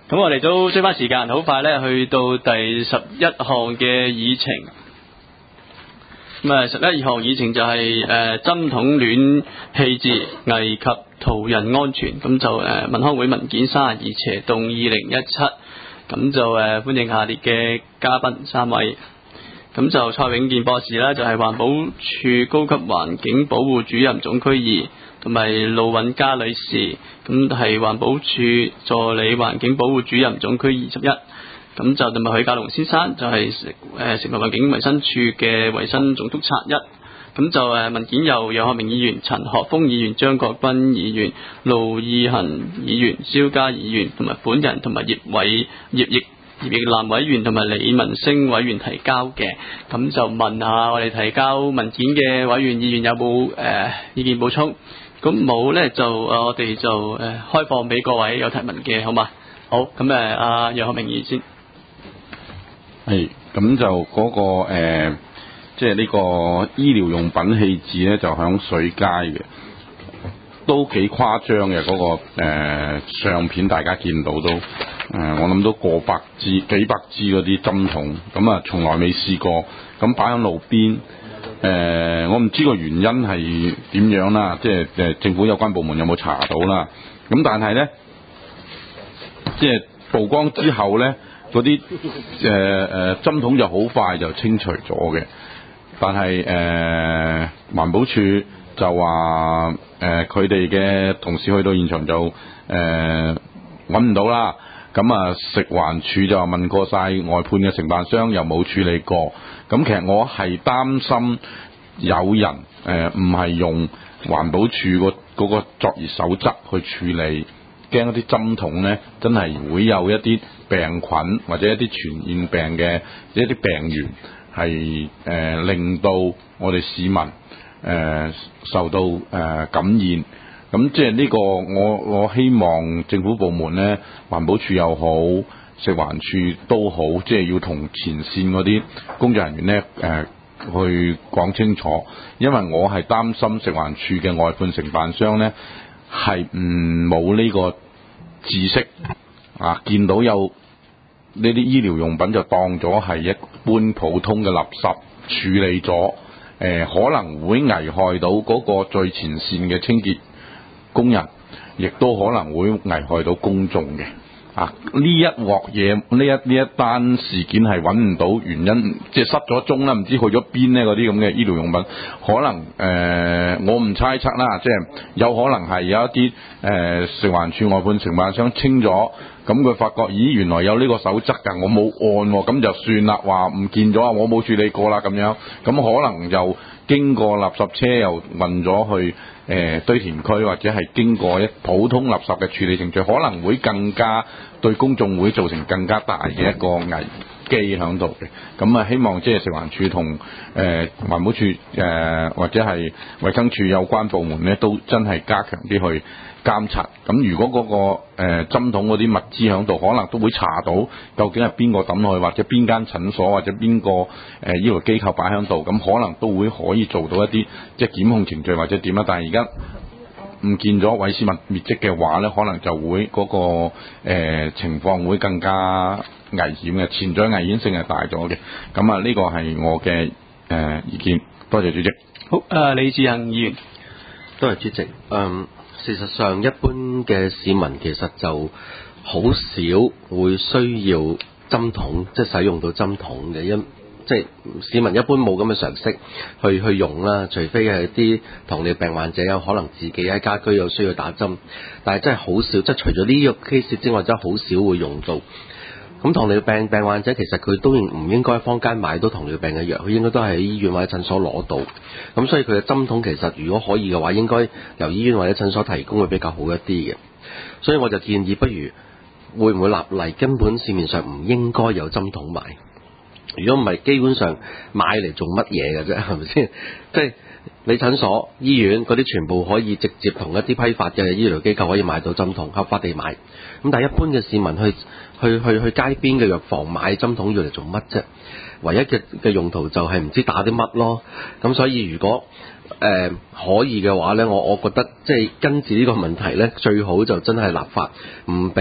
咁我哋都追翻時間，好快咧去到第11項嘅議程。咁啊，11項議程就係針筒亂棄置危及途人安全。咁就民康會文件32/動2017。咁就歡迎下列嘅嘉賓3位。咁就蔡永健博士啦，就係環保署高級環境保護主任總區2，同埋盧允嘉女士，咁係環保署助理環境保護主任總區21。咁就同埋許家龍先生，就係食物環境衞生署嘅衞生總督察1。咁就文件由楊學明議員、陳學鋒議員、張國鈞議員、盧義恆議員、蕭嘉議員同埋本人同埋葉奕南委員同埋李文星委員提交嘅。咁就問下我哋提交文件嘅委員議員有冇意見補充？咁冇呢，就我哋就開放俾各位有提問嘅，好嘛？好，咁阿楊學明議員先。 係，咁就嗰個即係呢個醫療用品棄置咧，就響水街嘅，都幾誇張嘅嗰個相片，大家見到都我諗都過百支、幾百支嗰啲針筒，咁啊從來未試過，咁擺喺路邊，我唔知個原因係點樣啦，即係政府有關部門有冇查到啦？咁但係咧，即係曝光之後咧，嗰啲針筒就好快就清除咗嘅。但係環保署就話佢哋嘅同事去到現場就揾唔到啦。咁啊食環署就問過晒外判嘅承辦商，又冇處理過。咁其實我係擔心有人唔係用環保署嗰個作業守則去處理，驚一啲針筒呢真係會有一啲病菌或者一啲傳染病嘅一啲病源。係令到我哋市民受到感染，咁即係呢個我希望政府部門呢，環保署又好，食環署都好，即係要同前線嗰啲工作人員呢去講清楚，因為我係擔心食環署嘅外判承辦商呢係冇呢個知識啊，見到有呢啲醫療用品就當咗係一般普通嘅垃圾處理咗，可能會危害到嗰個最前線嘅清潔工人，亦都可能會危害到公眾嘅。啊，呢一鑊嘢，呢一單事件係揾唔到原因，即係失咗蹤啦，唔知去咗邊呢？嗰啲咁嘅醫療用品，可能我唔猜測啦，即係有可能係有一啲食環署外判承辦商清咗。咁佢發覺，咦，原來有呢個守則㗎，我冇按喎，咁就算啦，話唔見咗啊，我冇處理過啦咁樣，咁可能又經過垃圾車又運咗去堆填區，或者係經過一普通垃圾嘅處理程序，可能會更加對公眾會造成更加大嘅一個危機喺度嘅。咁啊，希望即係食環署同環保署或者係衛生署有關部門咧，都真係加強啲去監察。咁如果嗰個針筒嗰啲物資喺度，可能都會查到究竟係邊個抌落去，或者邊間診所或者邊個醫療機構擺喺度，咁可能都會可以做到一啲即係檢控程序或者點啦。但係而家唔見咗毀屍滅跡嘅話咧，可能就會嗰個情況會更加危險嘅，潛在危險性係大咗嘅。咁啊，呢個係我嘅意見。多謝主席。 好，李志恒議員。 多謝主席。事實上，一般嘅市民其實就好少會需要針筒，即係使用到針筒嘅，即係市民一般冇咁嘅常識去用啦，除非係啲糖尿病患者有可能自己喺家居有需要打針，但係真係好少，即係除咗呢個 case 之外，真係好少會用到。咁糖尿病患者其實佢都唔應該喺坊間買到糖尿病嘅藥，佢應該都係喺醫院或者診所攞到。咁所以佢嘅針筒其實如果可以嘅話，應該由醫院或者診所提供會比較好一啲嘅。所以我就建議，不如會唔會立例根本市面上唔應該有針筒賣？如果唔係，基本上買嚟做乜嘢嘅啫？係咪先？即係你診所、醫院嗰啲全部可以直接同一啲批發嘅醫療機構可以買到針筒，合法地買。咁但係一般嘅市民去街邊嘅藥房買針筒要嚟做乜啫？唯一嘅用途就係唔知打啲乜咯。咁所以如果可以嘅話呢，我覺得即係跟住呢個問題呢，最好就真係立法唔俾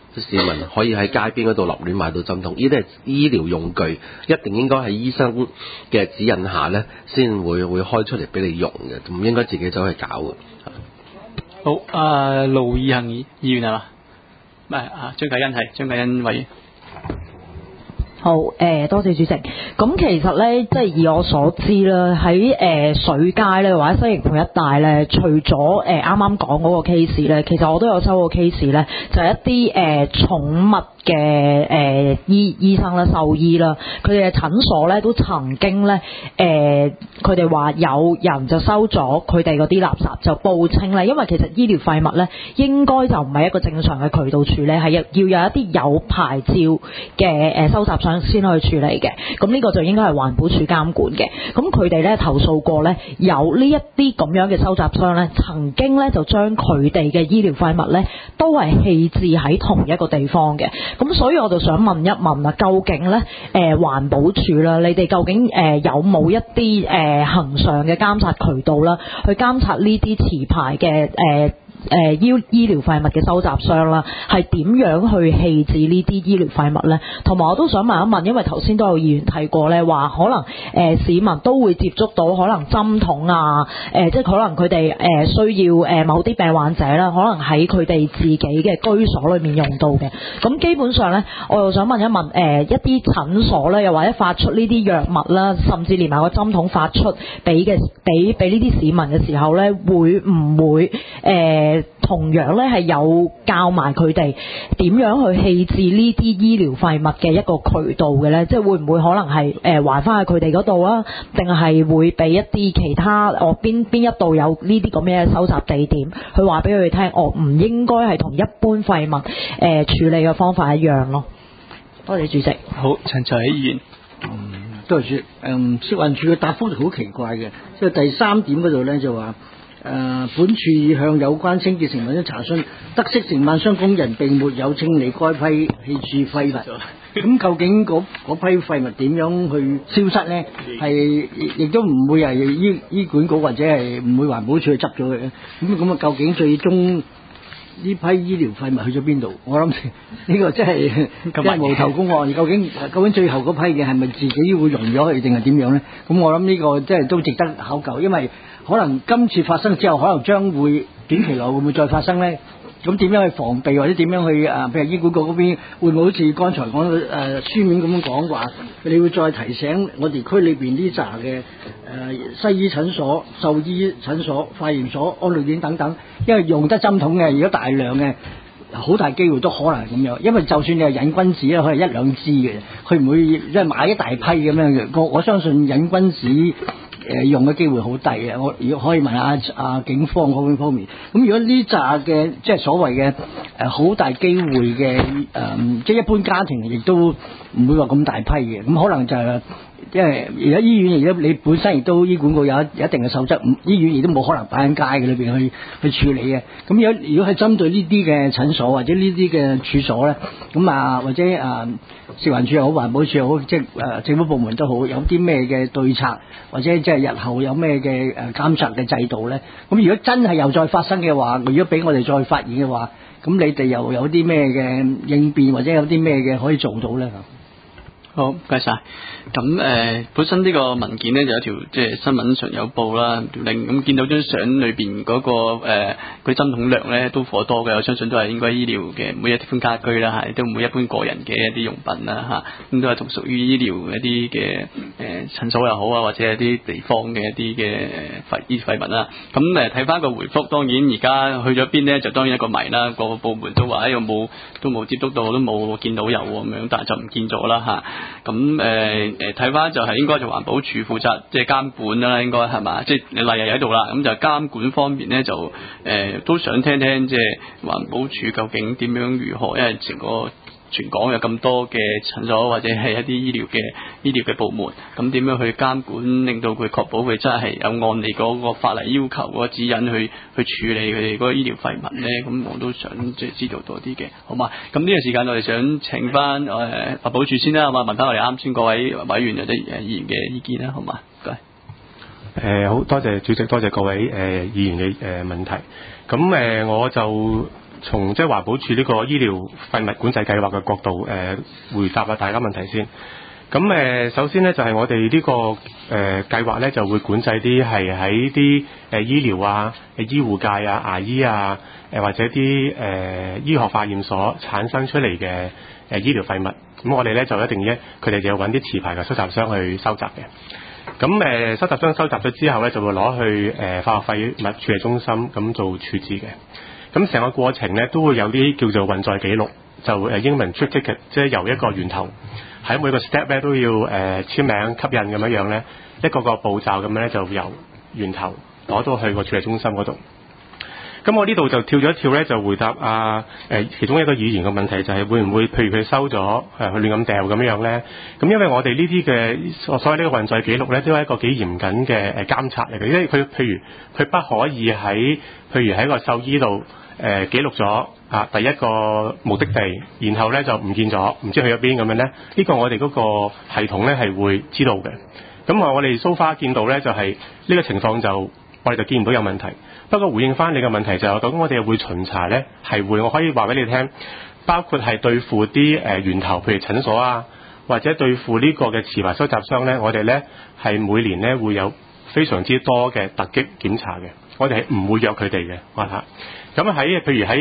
市民可以喺街邊嗰度立亂買到針筒，呢啲係醫療用具，一定應該喺醫生嘅指引下呢先會開出嚟俾你用嘅，唔應該自己走去搞嘅。 好，盧義恒議員係嘛？唔係張繼欣委員。 好，多謝主席。咁其實咧，即係以我所知啦，喺水街咧或者西營盤一帶咧，除咗啱啱講嗰個 case 咧，其實我都有收過 case 咧，就係一啲寵物嘅醫生啦、獸醫啦，佢哋嘅診所咧都曾經咧佢哋話有人就收咗佢哋嗰啲垃圾就報稱咧，因為其實醫療廢物咧應該就唔係一個正常嘅渠道處理，係要有一啲有牌照嘅收集商先可以處理嘅。咁呢個就應該係環保署監管嘅。咁佢哋咧投訴過咧，有呢一啲咁樣嘅收集商咧，曾經咧就將佢哋嘅醫療廢物咧都係棄置喺同一個地方嘅。咁所以我就想問一問啊，究竟咧環保署啦，你哋究竟有冇一啲恆常嘅監察渠道啦，去監察呢啲持牌嘅醫療廢物嘅收集商啦，係點樣去棄置呢啲醫療廢物呢？同埋我都想問一問，因為頭先都有議員提過呢，話可能市民都會接觸到可能針筒啊，即係可能佢哋需要某啲病患者啦，可能喺佢哋自己嘅居所裏面用到嘅。咁基本上呢，我又想問一問一啲診所呢，又或者發出呢啲藥物啦，甚至連埋個針筒發出俾呢啲市民嘅時候呢，會唔會同樣咧係有教埋佢哋點樣去棄置呢啲醫療廢物嘅一個渠道嘅咧？即係會唔會可能係還翻去佢哋嗰度啊？定係會俾一啲其他邊一度有呢啲咁嘅收集地點，去話俾佢哋聽，唔應該係同一般廢物處理嘅方法一樣咯。多謝主席。 好，陳才議員。 多謝主席。食環署嘅答覆就好奇怪嘅，即係第3點嗰度咧就話。本處已向有關清潔承辦商查詢，得悉承辦商工人並沒有清理該批棄置廢物。咁究竟嗰批廢物點樣去消失呢？係亦都唔會係醫管局或者係唔會環保署去執咗佢嘅。咁啊，究竟最終呢批醫療廢物去咗邊度？我諗呢個真係無頭公案。究竟最後嗰批嘅係咪自己會溶咗佢，定係點樣呢？咁我諗呢個真係都值得考究，因為可能今次發生之後，可能將會短期內會唔會再發生呢？咁點樣去防備，或者點樣去譬如醫管局嗰邊會唔會好似剛才講書面咁樣講話，你會再提醒我哋區裏邊呢扎嘅西醫診所、獸醫診所、化驗所、安老院等等，因為用得針筒嘅，如果大量嘅，好大機會都可能係咁樣。因為就算你係癮君子咧，可能1、2支嘅，佢唔會即係買一大批咁樣嘅。我相信癮君子用嘅機會好低嘅。我如果可以問下警方嗰方面，咁如果呢扎嘅即係所謂嘅好大機會嘅即係一般家庭亦都唔會話咁大批嘅，咁可能就係因為而家醫院而家你本身亦都醫管局有一定嘅守則，醫院亦都冇可能擺喺街嘅裏邊去處理嘅。咁如果係針對呢啲嘅診所或者呢啲嘅處所咧，咁或者食環署又好，環保署又好，即係政府部門都好，有啲咩嘅對策，或者即係日後有咩嘅監察嘅制度咧？咁如果真係又再發生嘅話，如果俾我哋再發現嘅話，咁你哋又有啲咩嘅應變，或者有啲咩嘅可以做到咧？ 好，唔該晒。咁本身呢個文件呢，就有條即係新聞上有報啦，條令咁見到張相裏邊嗰個佢針筒量咧都頗多嘅，我相信都係應該醫療嘅，唔會一般家居啦嚇，都唔會一般個人嘅一啲用品啦嚇，咁都係同屬於醫療一啲嘅診所又好啊，或者一啲地方嘅一啲嘅醫廢物啦。咁睇翻個回覆，當然而家去咗邊呢？就當然一個謎啦。個部門都話有冇都冇接觸到，都冇見到有咁樣，但係就唔見咗啦嚇。咁睇翻就係應該就環保署負責即係監管啦，應該係嘛？即係例如喺度啦，咁就監管方面咧就都想聽聽即係環保署究竟點樣如何，因為成個全港有咁多嘅診所或者係一啲醫療嘅部門，咁點樣去監管，令到佢確保佢真係有按你嗰個法例要求嗰個指引去處理佢哋嗰個醫療廢物咧？咁我都想即係知道多啲嘅，好嘛？咁呢個時間我哋想請翻環保署先啦，問翻我哋啱先各位委員或者議員嘅意見啦，好嘛？唔該。 好多謝主席，多謝各位議員嘅問題。咁我就從即係環保署呢個醫療廢物管制計劃嘅角度回答下大家問題先。咁首先咧就係我哋呢個計劃咧就會管制啲係喺啲醫療啊、醫護界啊、牙醫啊或者啲醫學化驗所產生出嚟嘅醫療廢物。咁我哋咧就一定佢哋就要揾啲持牌嘅收集商去收集嘅。咁收集商收集咗之後咧就會攞去化學廢物處理中心咁做處置嘅。咁成個過程咧都會有啲叫做運載記錄，就英文 trip ticket， 即係由一個源頭喺每個 step 咧都要簽名吸印咁樣咧，一個個步驟咁樣咧就由源頭攞到去個處理中心嗰度。咁我呢度就跳咗一跳咧，就回答其中一個語言嘅問題，就係會唔會譬如佢收咗佢亂咁掉咁樣咧？咁因為我哋呢啲嘅所謂呢個運載記錄咧，都係一個幾嚴謹嘅監察嚟嘅，因為佢譬如佢不可以喺個獸醫度記錄咗第一個目的地，然後咧就唔見咗，唔知去咗邊咁樣咧。呢個我哋嗰個系統咧係會知道嘅。咁我哋 so far 見到咧就係呢個情況就我哋就見唔到有問題。不過回應翻你嘅問題就係究竟我哋會巡查咧，係會，我可以話俾你聽，包括係對付啲源頭，譬如診所啊，或者對付呢個嘅持牌收集商咧，我哋咧係每年咧會有非常之多嘅突擊檢查嘅，我哋係唔會約佢哋嘅，咁譬如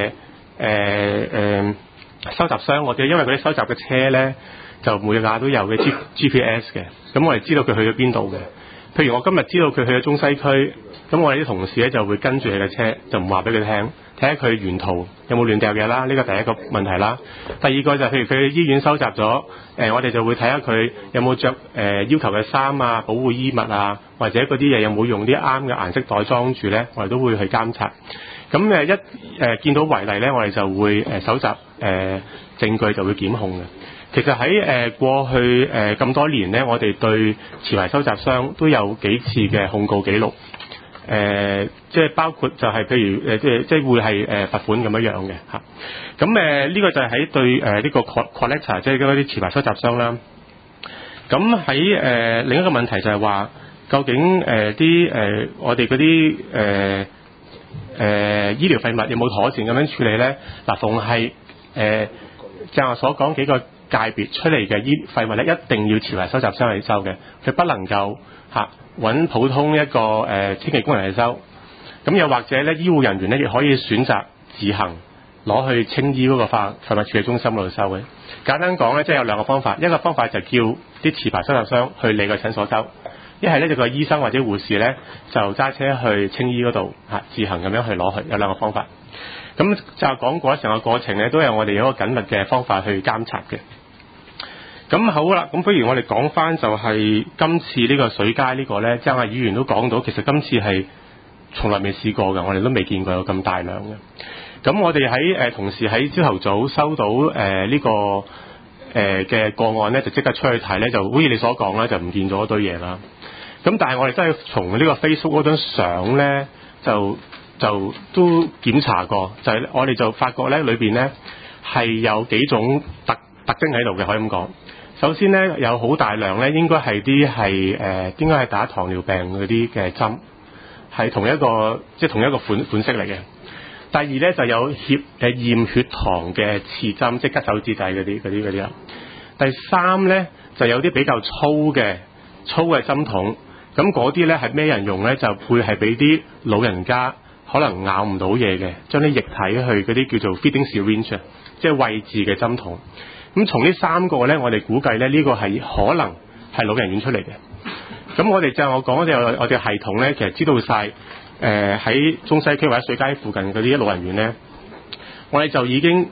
喺收集商，我哋因為嗰啲收集嘅車咧，就每架都有嘅 GPS 嘅，咁我哋知道佢去咗邊度嘅。譬如我今日知道佢去咗中西區，咁我哋啲同事咧就會跟住佢嘅車，就唔話俾佢聽，睇下佢沿途有冇亂掉嘢啦。呢個第一個問題啦。第二個就譬如佢去醫院收集咗，我哋就會睇下佢有冇着要求嘅衫啊、保護衣物啊，或者嗰啲嘢有冇用啲啱嘅顏色袋裝住咧，我哋都會去監察。咁一見到違例咧，我哋就會搜集證據，就會檢控嘅。其實喺過去咁多年咧，我哋對持牌收集商都有幾次嘅控告記錄，即係包括就係譬如即係會係罰款咁樣嘅嚇。咁呢個就係喺對呢個 collector 即係嗰啲持牌收集商啦。咁喺另一個問題就係話，究竟我哋嗰啲醫療廢物有冇妥善咁樣處理咧？嗱，逢係正話所講幾個界別出嚟嘅廢物咧，一定要持牌收集商嚟收嘅，佢不能夠揾普通一個清潔工人嚟收。咁又或者咧，醫護人員咧亦可以選擇自行攞去青衣嗰個廢物處理中心嗰度收嘅。簡單講咧，即係有兩個方法，一個方法就叫啲持牌收集商去你個診所收，一係咧就個醫生或者護士咧就揸車去青衣嗰度自行咁樣去攞去，有兩個方法。咁就講過成個過程咧，都有我哋有一個緊密嘅方法去監察嘅。咁好啦，咁不如我哋講翻就係今次呢個水街呢個咧，張議員都講到，其實今次係從來未試過嘅，我哋都未見過有咁大量嘅。咁我哋喺同事喺朝頭早收到呢個嘅個案咧，就即刻出去睇咧，就好似你所講啦，就唔見咗一堆嘢啦。咁但係我哋真係從呢個 Facebook 嗰張相咧，就都檢查過，就係我哋就發覺咧，裏邊咧係有幾種特徵喺度嘅，可以咁講。首先咧，有好大量咧，應該係應該係打糖尿病嗰啲嘅針，係同一個款式嚟嘅。第二咧就有驗血糖嘅刺針，即係拮手指仔嗰啲啦。第三咧就有啲比較粗嘅針筒，咁嗰啲咧係咩人用咧？就會係俾啲老人家可能咬唔到嘢嘅，將啲液體去嗰啲叫做 feeding syringe， 即係餵飼嘅針筒。咁從呢三個咧，我哋估計咧呢個係可能係老人院出嚟嘅。咁我哋我講我哋系統咧，其實知道晒喺中西區或者水街附近嗰啲老人院咧，我哋就已經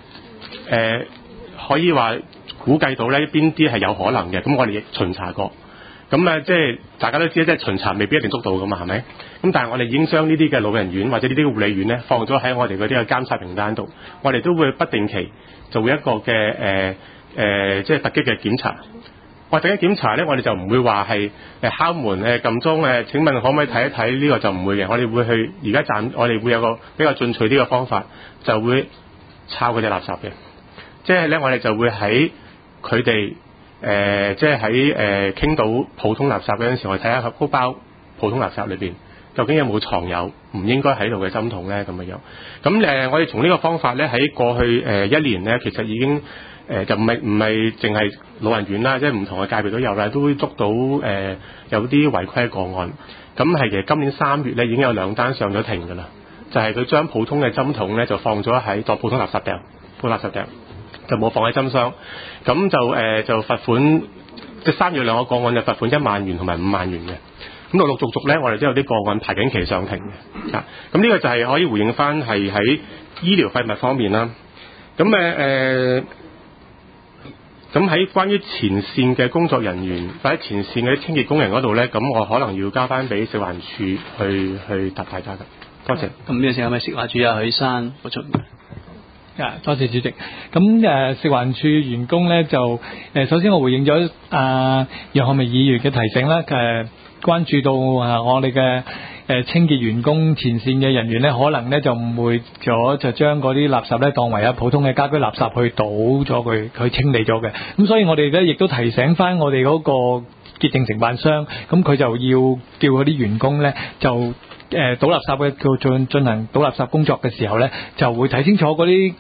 可以話估計到咧邊啲係有可能嘅。咁我哋亦巡查過。咁即係大家都知，即係巡查未必一定捉到噶嘛，係咪？咁但係我哋已經將呢啲嘅老人院或者呢啲護理院咧，放咗喺我哋嗰啲嘅監察名單度。我哋都會不定期做一個嘅即係突擊嘅檢查。突擊檢查咧，我哋就唔會話係敲門撳鐘請問可唔可以睇一睇？呢個就唔會嘅。我哋會去我哋會有個比較進取啲嘅方法，就會抄佢哋垃圾嘅。即係咧，我哋就會喺佢哋即係喺傾到普通垃圾嗰陣時，我哋睇下嗰包普通垃圾裏邊究竟有冇藏有唔應該喺度嘅針筒咧咁樣。咁我哋從呢個方法咧喺過去1年咧，其實已經就唔係淨係老人院啦，即係唔同嘅界別都有啦，都會捉到有啲違規嘅個案。咁係其實今年3月咧已經有2單上咗庭㗎啦，就係佢將普通嘅針筒咧就放咗喺當普通垃圾掉，就冇放喺針箱。咁就罰款，即係3月2個個案就罰款1萬元同埋5萬元嘅。咁陸陸續續咧，我哋都有啲個案排緊期上庭嘅。咁呢個就係可以回應翻係喺醫療廢物方面啦。咁咁喺關於前線嘅工作人員或者前線嘅清潔工人嗰度咧，咁我可能要交翻俾食環署去答大家嘅。多謝。 咁呢個時候咪食環署許生補充。 多謝主席。咁食環署員工咧就首先我回應咗楊學明議員嘅提醒啦，關注到我哋嘅清潔員工前線嘅人員咧，可能咧就誤會咗，就將嗰啲垃圾咧當為普通嘅家居垃圾去倒咗佢，去清理咗嘅。咁所以我哋咧亦都提醒翻我哋嗰個潔淨承辦商，咁佢就要叫嗰啲員工咧就倒垃圾嘅進行倒垃圾工作嘅時候咧，就會睇清楚嗰啲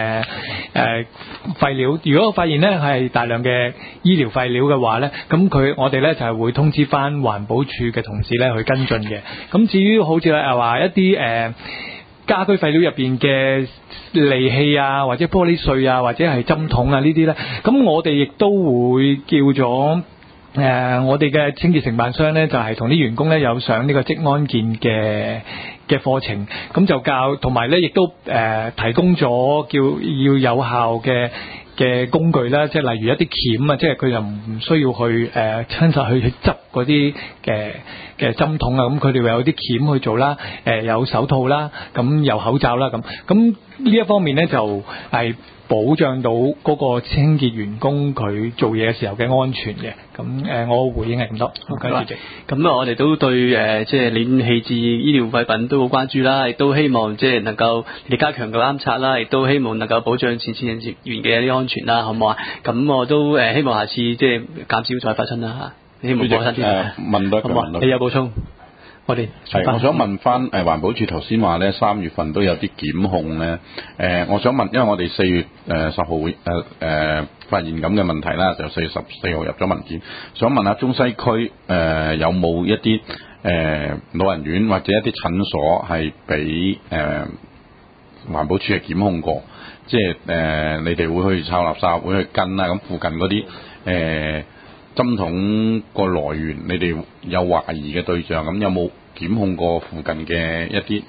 廢料。如果發現咧係大量嘅醫療廢料嘅話咧，咁我哋咧就係會通知翻環保署嘅同事咧去跟進嘅。咁至於好似話一啲家居廢料入邊嘅利器啊，或者玻璃碎啊，或者係針筒啊呢啲咧，咁我哋亦都會叫咗我哋嘅清潔承辦商咧，就係同啲員工咧有上呢個職安健嘅課程，咁就教，同埋咧亦都提供咗叫要有效嘅工具啦，即係例如一啲鉗啊，即係佢就唔需要去親手去執嗰啲嘅針筒啊，咁佢哋會有啲鉗去做啦，有手套啦，咁有口罩啦，咁呢一方面咧就係保障到嗰個清潔員工佢做嘢嘅時候嘅安全嘅。咁我回應係咁多。好，主席。 咁我哋都對即係亂棄置醫療廢品都好關注啦，亦都希望即係能夠你加強個監察啦，亦都希望能夠保障前線人員嘅一啲安全啦，好唔好啊？咁我都希望下次即係減少再發生啦嚇。希望保身問多一句， 好唔好？你有補充？我想問翻環保署頭先話咧3月份都有啲檢控咧，我想問，因為我哋4月10號會發現咁嘅問題啦，就4月14號入咗文件，想問下中西區有冇一啲老人院或者一啲診所係俾環保署係檢控過，即係你哋會去抄垃圾，會去跟啦，咁附近嗰啲針筒個來源，你哋有懷疑嘅對象，咁有冇檢控過附近嘅一啲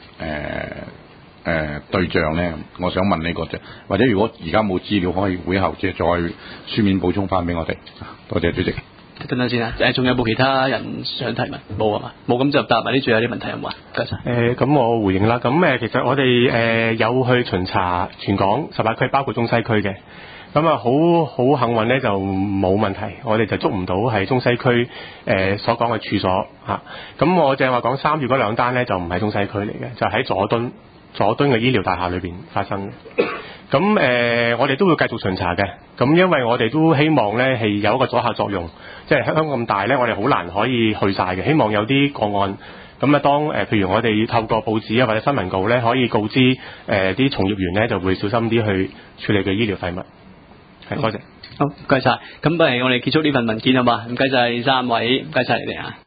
對象咧？我想問呢個啫，或者如果而家冇資料，可以會後即係再書面補充翻俾我哋。多謝主席。 等等先啊，仲有冇其他人想提問？冇啊嘛，冇，咁就答埋啲最後啲問題，有冇啊？唔該晒。 咁我回應啦。咁其實我哋有去巡查全港18區，包括中西區嘅。咁啊，好幸運咧，就冇問題，我哋就捉唔到係中西區所講嘅處所嚇。咁我正話講3月嗰2單咧，就唔係中西區嚟嘅，就喺佐敦嘅醫療大廈裏邊發生嘅。咁我哋都會繼續巡查嘅。咁因為我哋都希望咧係有一個阻嚇作用，即係香港咁大咧，我哋好難可以去晒嘅。希望有啲個案，咁啊當譬如我哋透過報紙啊或者新聞稿咧，可以告知啲從業員咧，就會小心啲去處理嘅醫療廢物。係，多謝。 好，唔該晒。咁不如我哋結束呢份文件好嘛？唔該晒3位，唔該晒你哋啊。